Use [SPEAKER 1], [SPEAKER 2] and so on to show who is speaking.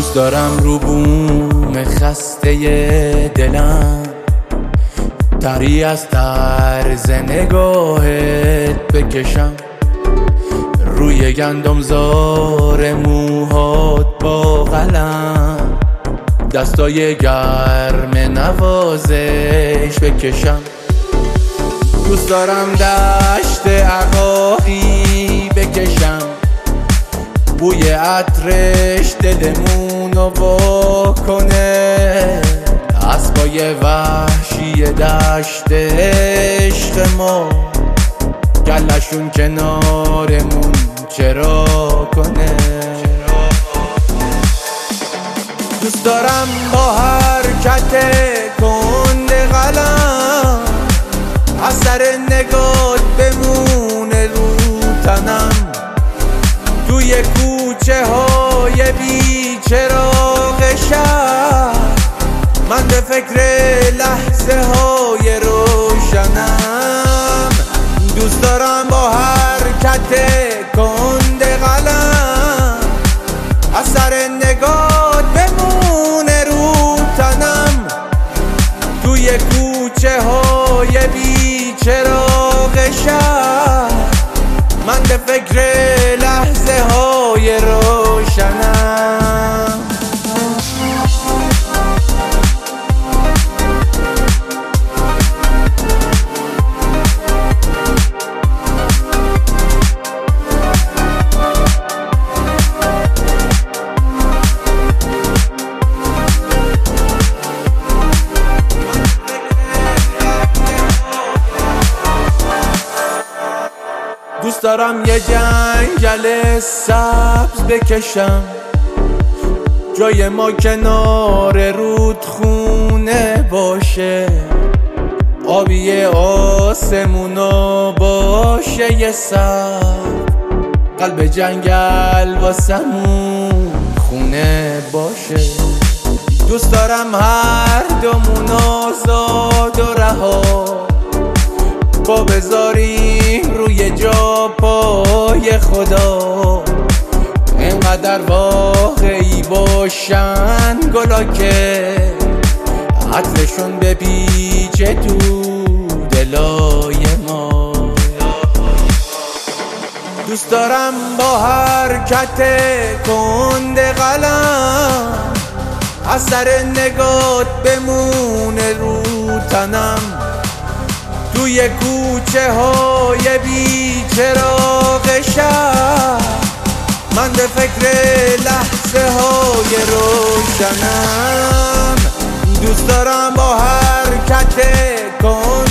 [SPEAKER 1] دوست دارم رو بوم خسته دلم تری از طرز نگاهت بکشم، روی گندمزار موهات با قلم دستای گرم نوازش بکشم. دوست دارم دشت عقاقی بکشم، بوی عطرش دلمونو وا کنه، اسبای وحشی دشت عشق ما گلشون کنارمون چرا کنه. دوست دارم با حرکت کند قلم اثر نگات بمونه رو تنم، توی کوچه های بی چراغ شهر من به فکر لحظه های روشنم. دوست دارم با حرکت کند قلم اثر نگات بمونه رو تنم، توی کوچه های بی چراغ شهر من به فکر لحظه های روشنم. دوست دارم یه جنگل سبز بکشم، جای ما کنار رودخونه باشه، آبی آسمونا باشه یه سر، قلب جنگل واسمون خونه باشه. دوست دارم هر دومون آزاد و رها پا بذاریم روی جا پای خدا، اینقدر واقعی باشن گلا که عطرشون بپیچه تو دلای ما. دوست دارم با حرکت کند قلم اثر نگات بمونه رو تنم، توی کوچه های بی چراغ شهر من به فکر لحظه های روشنم. دوست دارم با حرکت کند